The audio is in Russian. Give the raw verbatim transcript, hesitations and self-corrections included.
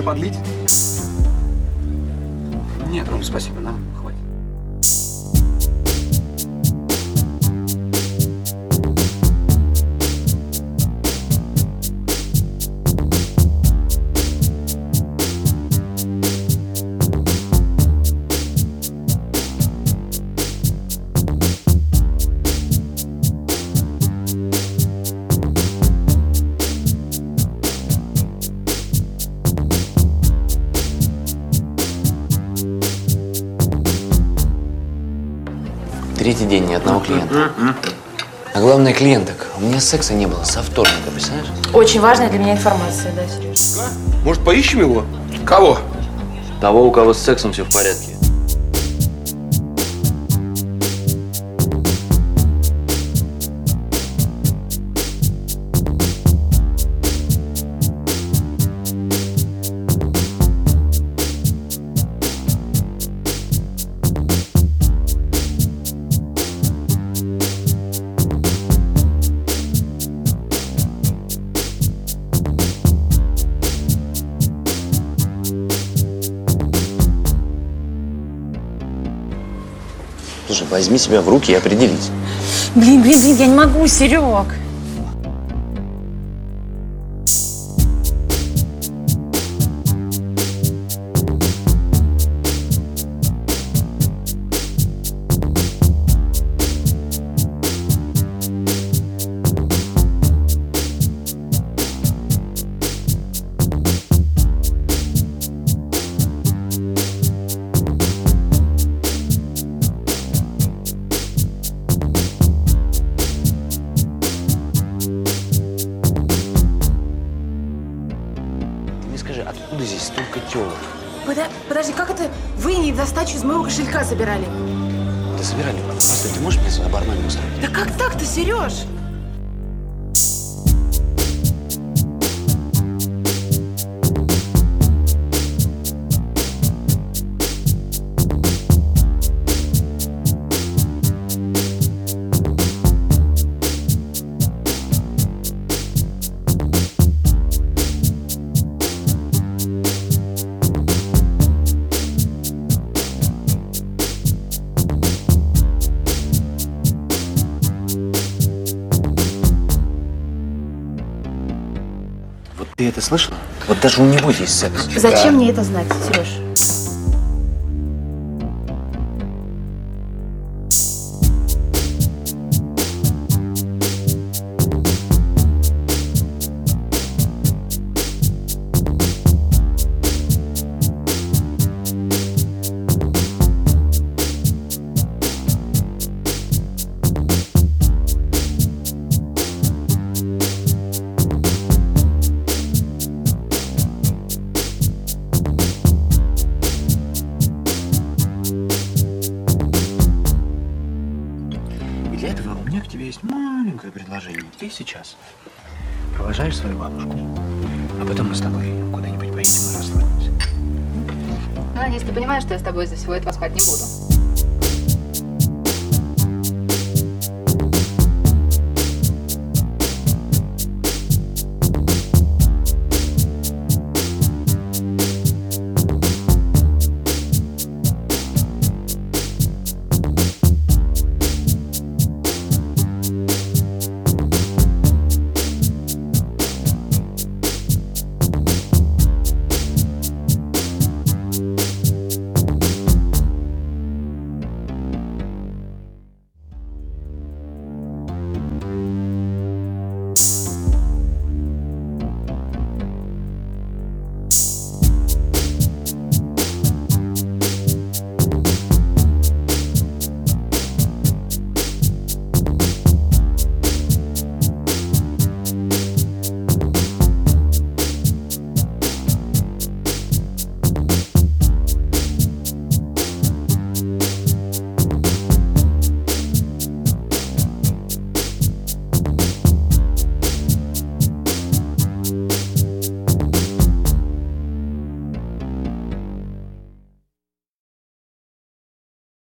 подлить? Нет, Ром, спасибо, нам хватит. Третий день ни одного клиента. А главное, клиенток. У меня секса не было со вторника, представляешь? Очень важная для меня информация, да, Сереж? Может, поищем его? Кого? Того, у кого с сексом все в порядке. Слушай, возьми себя в руки и определись. Блин, блин, блин, я не могу, Серег. Скажи, откуда здесь столько тёлок? Подо- Подожди, как это вы не достачу из моего кошелька собирали? Да собирали. Просто ты можешь мне свой бармен устроить? Да как так-то, Сереж? Вот ты это слышала? Вот даже у него есть секс. Зачем Да. мне это знать, Сереж? И для этого у меня к тебе есть маленькое предложение. Ты сейчас провожаешь свою бабушку, а потом мы с тобой куда-нибудь поедем и расслабимся. Ну, надеюсь, ты понимаешь, что я с тобой из-за всего этого спать не буду.